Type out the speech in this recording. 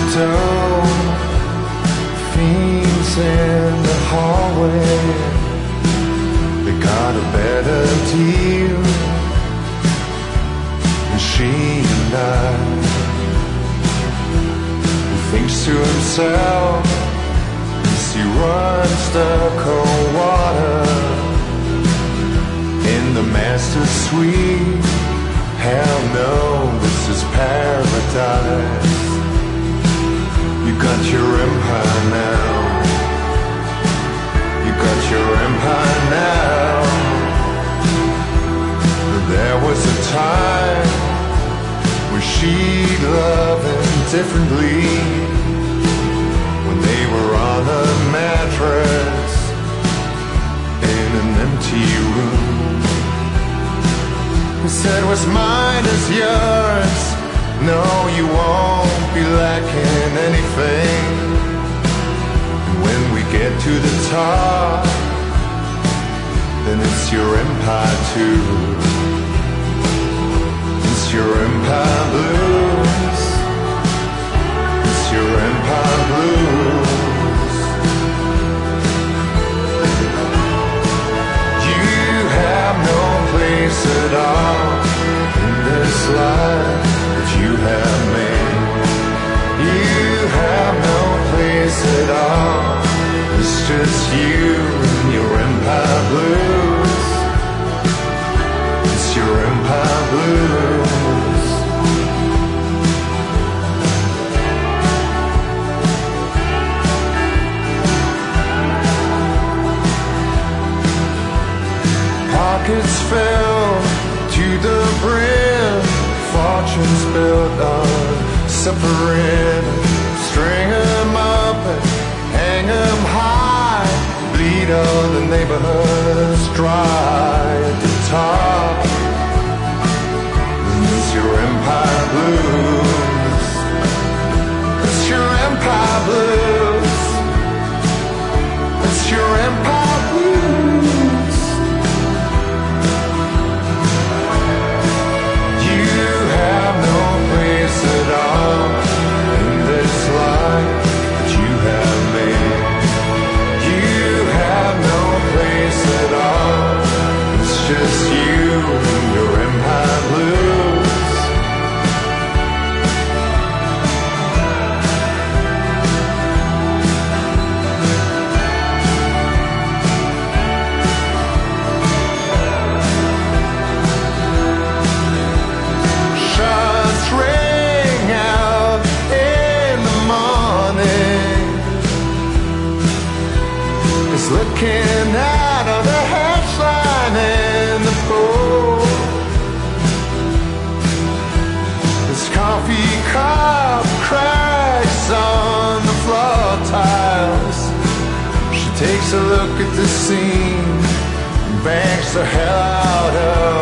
window, fiends in the hallway. They got a better deal than she and I. He thinks to himself as he runs the cold water in the master suite. Hell no, this is paradise. You got your empire now. You got your empire now. There was a time when she loved him differently, when they were on a mattress in an empty room. He said what's mine is yours. No, you won't be lacking anything. And when we get to the top, then it's your empire too. It's your empire blues. It's your empire blues. You have no place at all in this life that you have made. You have no place at all. It's just you and your empire blues. It's your empire blues. Pockets filled to the brim, fortunes built on suffering. String 'em up and hang 'em high, bleed all the neighborhoods dry at the top. It's your empire blues. It's your empire blues. It's your empire blues. At all in this life that you have made. You have no place at all. It's just you and your empire blues. Shots ring out in the morning. It's looking out of the hatchline in the pool. This coffee cup cracks on the floor tiles. She takes a look at the scene, bangs the hell out of